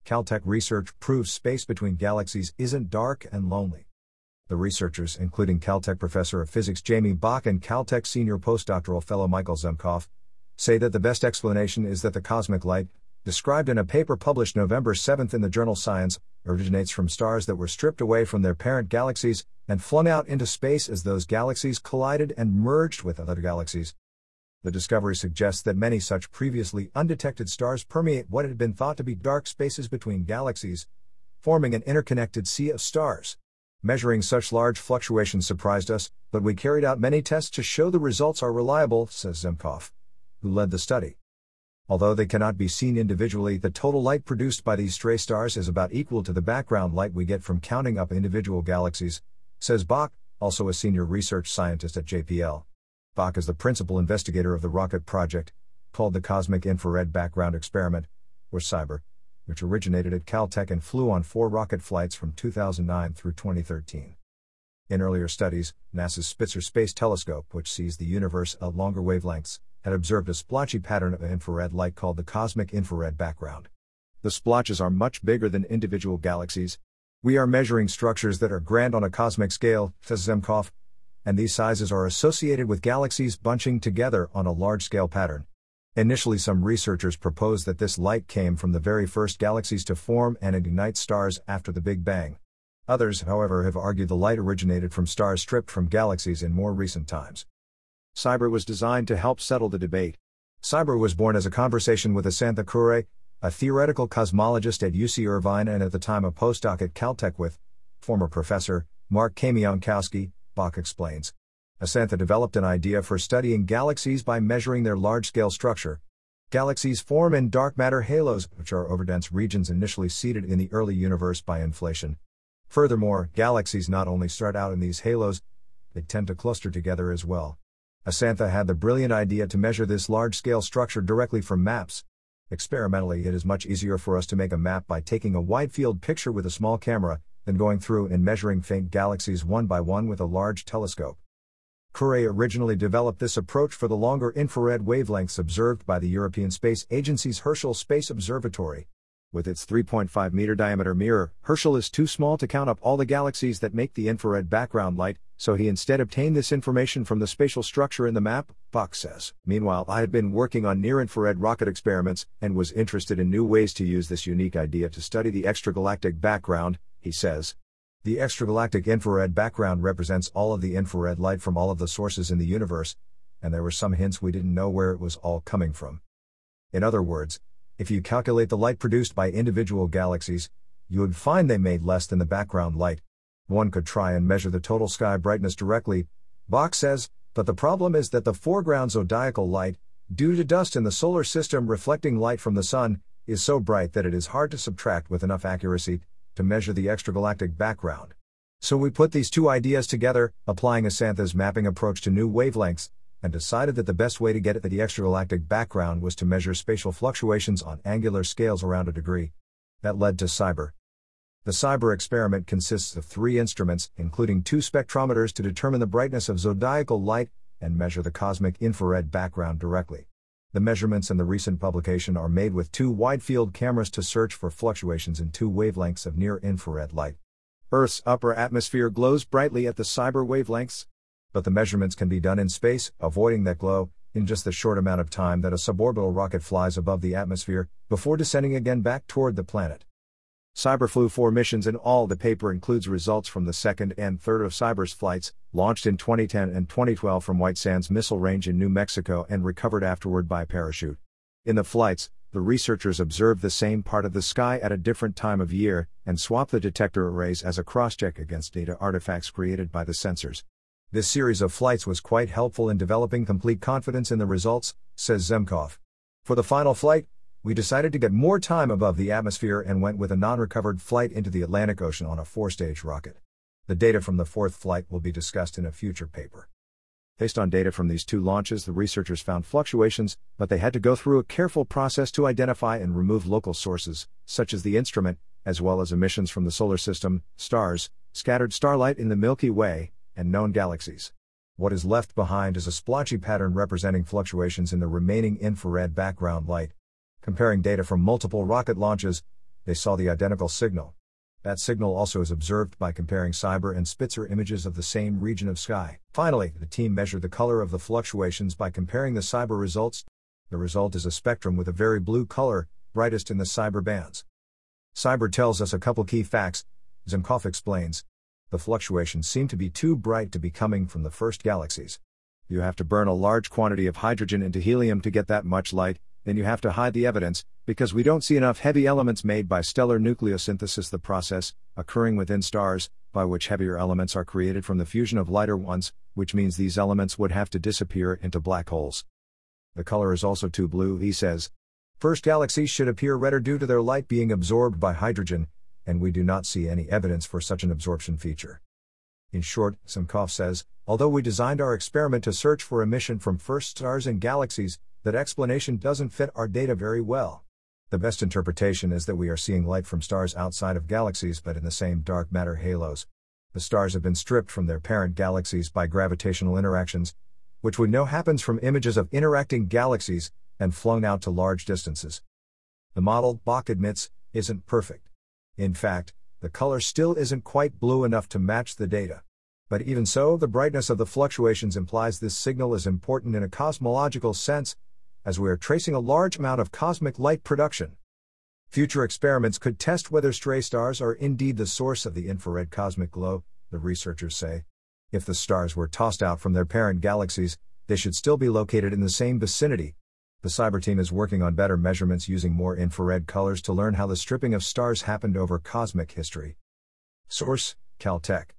Caltech research proves space between galaxies isn't dark and lonely. The researchers, including Caltech professor of physics Jamie Bach and Caltech senior postdoctoral fellow Michael Zemkov, say that the best explanation is that the cosmic light, described in a paper published November 7 in the journal Science, originates from stars that were stripped away from their parent galaxies and flung out into space as those galaxies collided and merged with other galaxies. The discovery suggests that many such previously undetected stars permeate what had been thought to be dark spaces between galaxies, forming an interconnected sea of stars. Measuring such large fluctuations surprised us, but we carried out many tests to show the results are reliable, says Zemkov, who led the study. Although they cannot be seen individually, the total light produced by these stray stars is about equal to the background light we get from counting up individual galaxies, says Bach, also a senior research scientist at JPL. Bach is the principal investigator of the rocket project, called the Cosmic Infrared Background Experiment, or CIBER, which originated at Caltech and flew on 4 rocket flights from 2009 through 2013. In earlier studies, NASA's Spitzer Space Telescope, which sees the universe at longer wavelengths, had observed a splotchy pattern of infrared light called the cosmic infrared background. The splotches are much bigger than individual galaxies. We are measuring structures that are grand on a cosmic scale, says Zemkov, and these sizes are associated with galaxies bunching together on a large-scale pattern. Initially, some researchers proposed that this light came from the very first galaxies to form and ignite stars after the Big Bang. Others, however, have argued the light originated from stars stripped from galaxies in more recent times. CIBER was designed to help settle the debate. CIBER was born as a conversation with Asantha Kure, a theoretical cosmologist at UC Irvine and at the time a postdoc at Caltech with former professor Mark Kamiankowski, Bach explains. Asantha developed an idea for studying galaxies by measuring their large-scale structure. Galaxies form in dark matter halos, which are overdense regions initially seeded in the early universe by inflation. Furthermore, galaxies not only start out in these halos, they tend to cluster together as well. Asantha had the brilliant idea to measure this large-scale structure directly from maps. Experimentally, it is much easier for us to make a map by taking a wide-field picture with a small camera than going through and measuring faint galaxies one by one with a large telescope. Kure originally developed this approach for the longer infrared wavelengths observed by the European Space Agency's Herschel Space Observatory. With its 3.5-meter diameter mirror, Herschel is too small to count up all the galaxies that make the infrared background light, so he instead obtained this information from the spatial structure in the map, Bach says. Meanwhile, I had been working on near-infrared rocket experiments and was interested in new ways to use this unique idea to study the extragalactic background, he says. The extragalactic infrared background represents all of the infrared light from all of the sources in the universe, and there were some hints we didn't know where it was all coming from. In other words, if you calculate the light produced by individual galaxies, you would find they made less than the background light. One could try and measure the total sky brightness directly, Bach says, but the problem is that the foreground zodiacal light, due to dust in the solar system reflecting light from the sun, is so bright that it is hard to subtract with enough accuracy to measure the extragalactic background. So we put these two ideas together, applying Asantha's mapping approach to new wavelengths, and decided that the best way to get at the extragalactic background was to measure spatial fluctuations on angular scales around a degree. That led to CIBER. The CIBER experiment consists of 3 instruments, including 2 spectrometers to determine the brightness of zodiacal light and measure the cosmic infrared background directly. The measurements in the recent publication are made with 2 wide-field cameras to search for fluctuations in 2 wavelengths of near-infrared light. Earth's upper atmosphere glows brightly at the CIBER wavelengths, but the measurements can be done in space, avoiding that glow, in just the short amount of time that a suborbital rocket flies above the atmosphere, before descending again back toward the planet. CIBER flew 4 missions in all. The paper includes results from the second and third of CIBER's flights, launched in 2010 and 2012 from White Sands Missile Range in New Mexico and recovered afterward by parachute. In the flights, the researchers observed the same part of the sky at a different time of year, and swapped the detector arrays as a cross-check against data artifacts created by the sensors. This series of flights was quite helpful in developing complete confidence in the results, says Zemkov. For the final flight, we decided to get more time above the atmosphere and went with a non-recovered flight into the Atlantic Ocean on a 4-stage rocket. The data from the 4th flight will be discussed in a future paper. Based on data from these 2 launches, the researchers found fluctuations, but they had to go through a careful process to identify and remove local sources, such as the instrument, as well as emissions from the solar system, stars, scattered starlight in the Milky Way, and known galaxies. What is left behind is a splotchy pattern representing fluctuations in the remaining infrared background light. Comparing data from multiple rocket launches, They saw the identical signal. That signal also is observed by comparing CYBER and Spitzer images of the same region of sky. Finally, the team measured the color of the fluctuations by comparing the CYBER results. The result is a spectrum with a very blue color, brightest in the CYBER bands. CYBER tells us a couple key facts, Zemkov explains. The fluctuations seem to be too bright to be coming from the first galaxies. You have to burn a large quantity of hydrogen into helium to get that much light, then you have to hide the evidence, because we don't see enough heavy elements made by stellar nucleosynthesis, the process, occurring within stars, by which heavier elements are created from the fusion of lighter ones, which means these elements would have to disappear into black holes. The color is also too blue, he says. First galaxies should appear redder due to their light being absorbed by hydrogen, and we do not see any evidence for such an absorption feature. In short, Zemkov says, although we designed our experiment to search for emission from first stars and galaxies, that explanation doesn't fit our data very well. The best interpretation is that we are seeing light from stars outside of galaxies but in the same dark matter halos. The stars have been stripped from their parent galaxies by gravitational interactions, which we know happens from images of interacting galaxies, and flown out to large distances. The model, Bok admits, isn't perfect. In fact, the color still isn't quite blue enough to match the data. But even so, the brightness of the fluctuations implies this signal is important in a cosmological sense, as we are tracing a large amount of cosmic light production. Future experiments could test whether stray stars are indeed the source of the infrared cosmic glow, the researchers say. If the stars were tossed out from their parent galaxies, they should still be located in the same vicinity. The CYBER team is working on better measurements using more infrared colors to learn how the stripping of stars happened over cosmic history. Source: Caltech.